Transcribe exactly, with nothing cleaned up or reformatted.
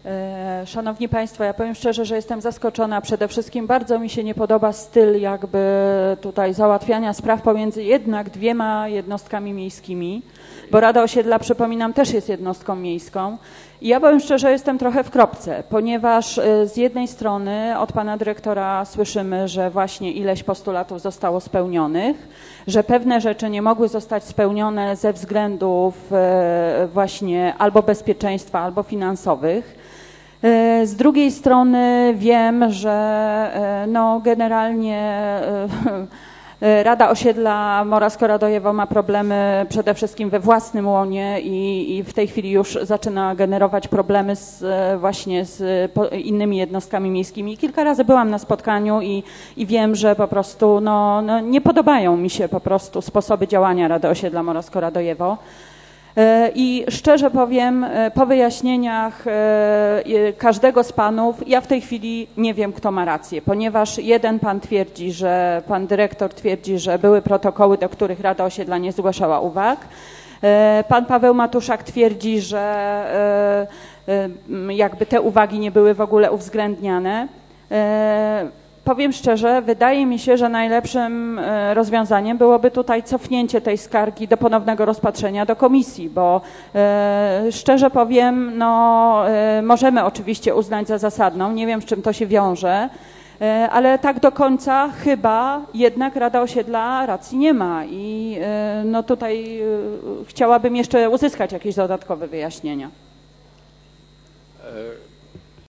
Szanowni Państwo, ja powiem szczerze, że jestem zaskoczona. Przede wszystkim bardzo mi się nie podoba styl jakby tutaj załatwiania spraw pomiędzy jednak dwiema jednostkami miejskimi, bo Rada Osiedla, przypominam, też jest jednostką miejską. I ja powiem szczerze, jestem trochę w kropce, ponieważ z jednej strony od pana dyrektora słyszymy, że właśnie ileś postulatów zostało spełnionych, że pewne rzeczy nie mogły zostać spełnione ze względów właśnie albo bezpieczeństwa, albo finansowych. Z drugiej strony wiem, że no generalnie Rada Osiedla Morawsko-Radojewo ma problemy przede wszystkim we własnym łonie i, i w tej chwili już zaczyna generować problemy z, właśnie z innymi jednostkami miejskimi. Kilka razy byłam na spotkaniu i, i wiem, że po prostu no, no nie podobają mi się po prostu sposoby działania Rady Osiedla Morawsko-Radojewo. I szczerze powiem, po wyjaśnieniach każdego z panów, ja w tej chwili nie wiem, kto ma rację, ponieważ jeden pan twierdzi, że pan dyrektor twierdzi, że były protokoły, do których Rada Osiedla nie zgłaszała uwag. Pan Paweł Matuszak twierdzi, że jakby te uwagi nie były w ogóle uwzględniane. Powiem szczerze, wydaje mi się, że najlepszym rozwiązaniem byłoby tutaj cofnięcie tej skargi do ponownego rozpatrzenia do komisji, bo e, szczerze powiem, no e, możemy oczywiście uznać za zasadną, nie wiem, z czym to się wiąże, e, ale tak do końca chyba jednak Rada Osiedla racji nie ma i e, no tutaj e, chciałabym jeszcze uzyskać jakieś dodatkowe wyjaśnienia.